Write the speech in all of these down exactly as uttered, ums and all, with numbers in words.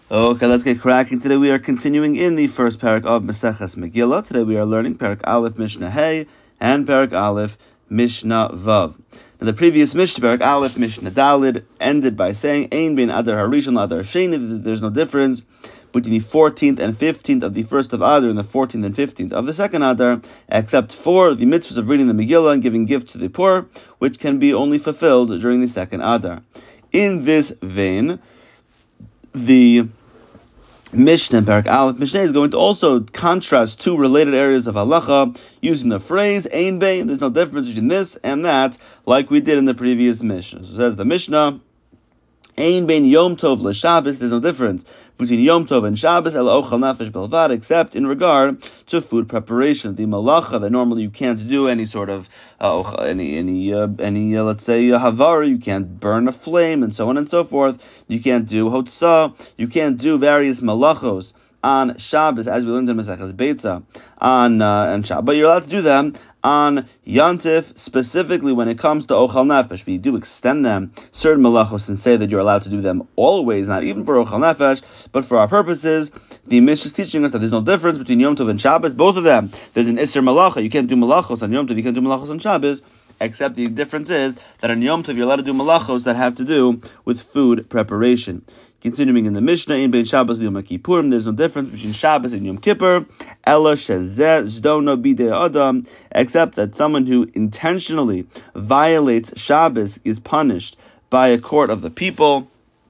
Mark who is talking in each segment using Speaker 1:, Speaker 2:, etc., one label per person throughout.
Speaker 1: Okay, let's get cracking. Today we are continuing in the first parak of Maseches Megillah. Today we are learning parak Aleph Mishnah Hey and parak Aleph Mishnah Vav. Now the previous Mishnah, parak Aleph Mishnah Dalid, ended by saying Ein bein Adar Harishon Adar Sheni. There's no difference between the fourteenth and fifteenth of the first of Adar and the fourteenth and fifteenth of the second Adar, except for the mitzvahs of reading the Megillah and giving gifts to the poor, which can be only fulfilled during the second Adar. In this vein, the Mishnah and Parak Aleph Mishnah is going to also contrast two related areas of halacha using the phrase Ein bein. There's no difference between this and that, like we did in the previous Mishnah. So says the Mishnah, Ein bein Yom Tov l'Shabbos. There's no difference between Yom Tov and Shabbos, el ochal nefesh belvad, except in regard to food preparation. The malacha that normally you can't do any sort of uh, any any uh, any uh, let's say uh, havara, you can't burn a flame and so on and so forth. You can't do hotzah. You can't do various malachos on Shabbos, as we learned in Maseches Beitza on uh, and Shabbos. But you're allowed to do them on Yantif, specifically when it comes to Ochal Nefesh. We do extend them, certain malachos, and say that you're allowed to do them always, not even for Ochal Nefesh, but for our purposes. The Mishnah is teaching us that there's no difference between Yom Tov and Shabbos. Both of them, there's an Isser Malacha. You can't do malachos on Yom Tov, you can't do malachos on Shabbos, except the difference is that on Yom Tov you're allowed to do malachos that have to do with food preparation. Continuing in the Mishnah, in Bein Shabbos Yom Kippurim, there's no difference between Shabbos and Yom Kippur, Ella Shezeh Zdona Bidei Adam, except that someone who intentionally violates Shabbos is punished by a court of the people.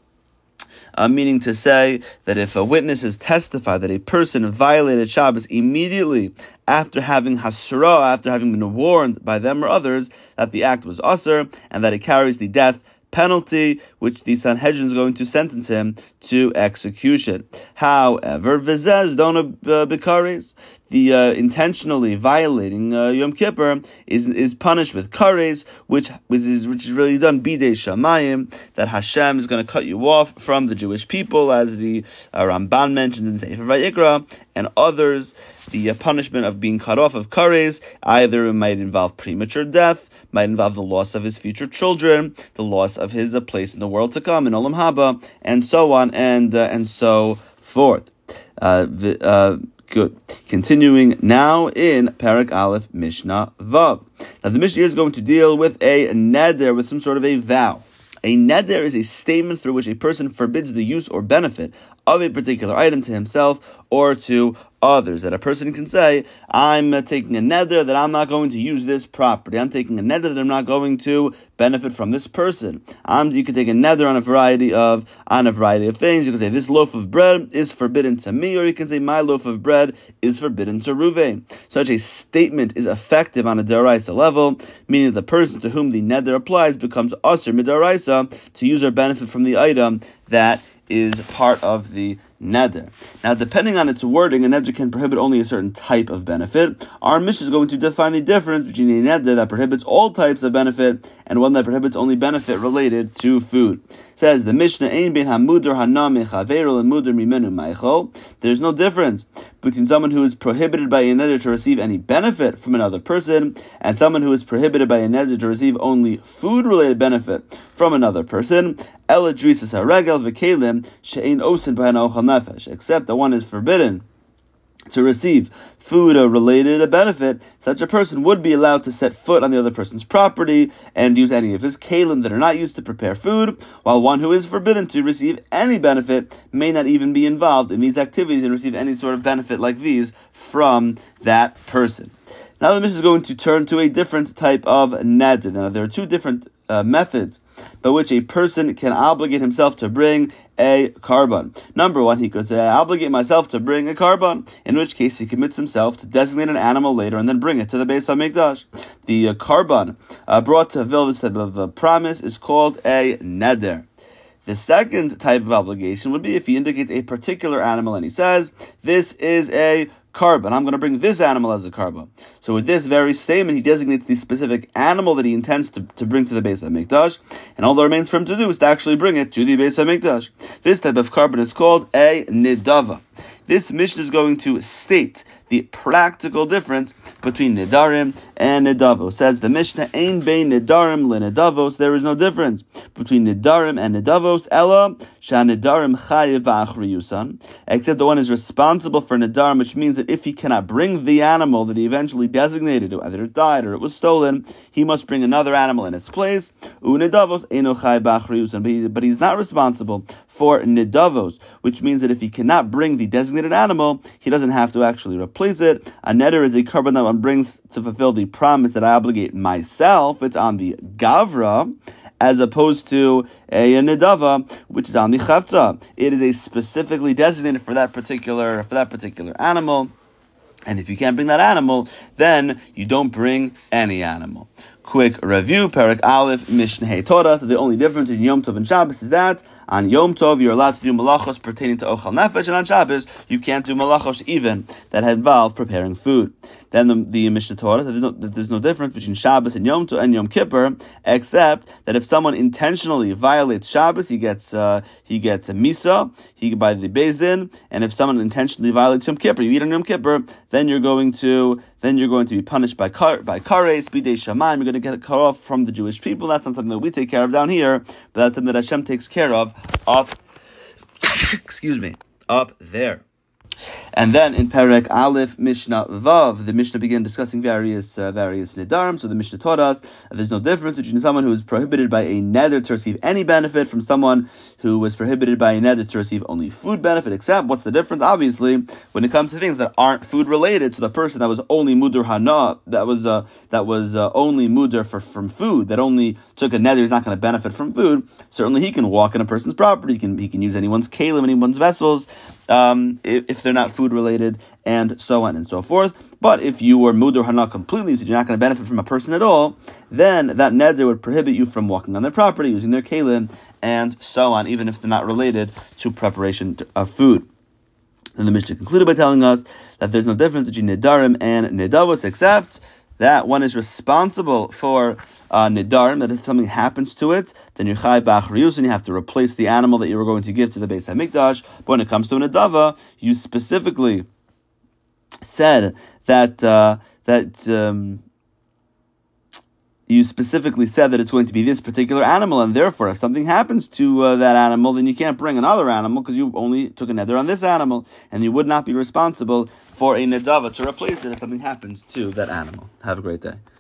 Speaker 1: Uh, meaning to say that if a witness has testified that a person violated Shabbos immediately after having hasra, after having been warned by them or others that the act was asr and that it carries the death penalty, which the Sanhedrin is going to sentence him to execution. However, v'zez don't bekares, the uh, intentionally violating uh, Yom Kippur is is punished with kares, which which is which is really done bidei shamayim, that Hashem is going to cut you off from the Jewish people, as the uh, Ramban mentions in Sefer Vayikra, and others. The uh, punishment of being cut off of kares either might involve premature death, might involve the loss of his future children, the loss of his uh, place in the world to come, in Olam Haba, and so on and uh, and so forth. Uh, the, uh, good. Continuing now in Parak Aleph Mishnah Vav. Now the Mishnah is going to deal with a neder, with some sort of a vow. A neder is a statement through which a person forbids the use or benefit of a particular item to himself or to others. That a person can say, I'm uh, taking a neder that I'm not going to use this property. I'm taking a neder that I'm not going to benefit from this person. Um, you can take a neder on a variety of on a variety of things. You can say, this loaf of bread is forbidden to me, or you can say, my loaf of bread is forbidden to Ruvain. Such a statement is effective on a deraisa level, meaning the person to whom the neder applies becomes asur midaraisa to use or benefit from the item that is part of the neder. Now, depending on its wording, a neder can prohibit only a certain type of benefit. Our Mishnah is going to define the difference between a neder that prohibits all types of benefit and one that prohibits only benefit related to food. It says the Mishnah, Ein bein hamuder hanam mechaveru lemuder mimenu meichel. There's no difference between someone who is prohibited by a neder to receive any benefit from another person and someone who is prohibited by a neder to receive only food-related benefit from another person. Eladrisas haregel v'kelim she'ein osin b'hen ochal nefesh, except that one is forbidden to receive food-related benefit. Such a person would be allowed to set foot on the other person's property and use any of his kalim that are not used to prepare food, while one who is forbidden to receive any benefit may not even be involved in these activities and receive any sort of benefit like these from that person. Now the Mishnah is going to turn to a different type of neder. Now there are two different uh, methods by which a person can obligate himself to bring a karban. Number one, he could say, I obligate myself to bring a karban, in which case he commits himself to designate an animal later and then bring it to the Beis HaMikdash. The uh, karban uh, brought to fulfill this type of uh, promise is called a neder. The second type of obligation would be if he indicates a particular animal and he says, this is a karban. I'm going to bring this animal as a karban. So with this very statement, he designates the specific animal that he intends to, to bring to the Beis HaMikdash, and all that remains for him to do is to actually bring it to the Beis HaMikdash. This type of karban is called a nidava. This Mishnah is going to state the practical difference between Nidarim and Nidavos. Says the Mishnah, Ein bein Nidarim le Nidavos, there is no difference between Nidarim and Nidavos, Ella, Sha Nidarim chayiv ba'achriyusan, except the one is responsible for Nidarim, which means that if he cannot bring the animal that he eventually designated, either it died or it was stolen, he must bring another animal in its place. U Nidavos eino chayiv ba'achriyusan, but, he, but he's not responsible for Nidavos, which means that if he cannot bring the designated animal, he doesn't have to actually replace it. A neder is a korban that one brings to fulfill the promise that I obligate myself. It's on the gavra, as opposed to a, a nidava, which is on the chavta. It is a specifically designated for that particular for that particular animal. And if you can't bring that animal, then you don't bring any animal. Quick review, Perek Aleph, Mishnah Hey Torah. The only difference in Yom Tov and Shabbos is that on Yom Tov you're allowed to do malachos pertaining to Ochal Nefesh, and on Shabbos you can't do malachos even that involve preparing food. Then the, the Mishnah Torah, there's no, there's no difference between Shabbos and Yom Tov and Yom Kippur, except that if someone intentionally violates Shabbos, he gets uh, he gets a misa, he by the Beis Din, and if someone intentionally violates Yom Kippur, you eat on Yom Kippur, then you're going to then you're going to be punished by kar, by kares, bidei shamayim. You're going to get cut off from the Jewish people. That's not something that we take care of down here, but that's something that Hashem takes care of up, excuse me, up there. And then in Perek Aleph, Mishnah Vav, the Mishnah began discussing various uh, various nedarim. So the Mishnah taught us that there's no difference between someone who is prohibited by a neder to receive any benefit from someone who was prohibited by a neder to receive only food benefit, except what's the difference? Obviously, when it comes to things that aren't food related, to the person that was only mudur hana, that was uh, that was uh, only mudur for from food, that only took a neder, is not going to benefit from food. Certainly, he can walk in a person's property, he can he can use anyone's kalim, anyone's vessels, Um, if, if they're not food related, and so on and so forth. But if you were mudur hana completely, so you're not going to benefit from a person at all, then that neder would prohibit you from walking on their property, using their kalim, and so on, even if they're not related to preparation of food. And the Mishnah concluded by telling us that there's no difference between nedarim and nedavos, except that one is responsible for uh, nedarim, that if something happens to it, then you're chai b'achriyus, and you have to replace the animal that you were going to give to the Beis HaMikdash. But when it comes to a nedava, you specifically said that uh, that um, you specifically said that it's going to be this particular animal, and therefore, if something happens to uh, that animal, then you can't bring another animal because you only took a neder on this animal, and you would not be responsible for a nedava to replace it if something happens to that animal. Have a great day.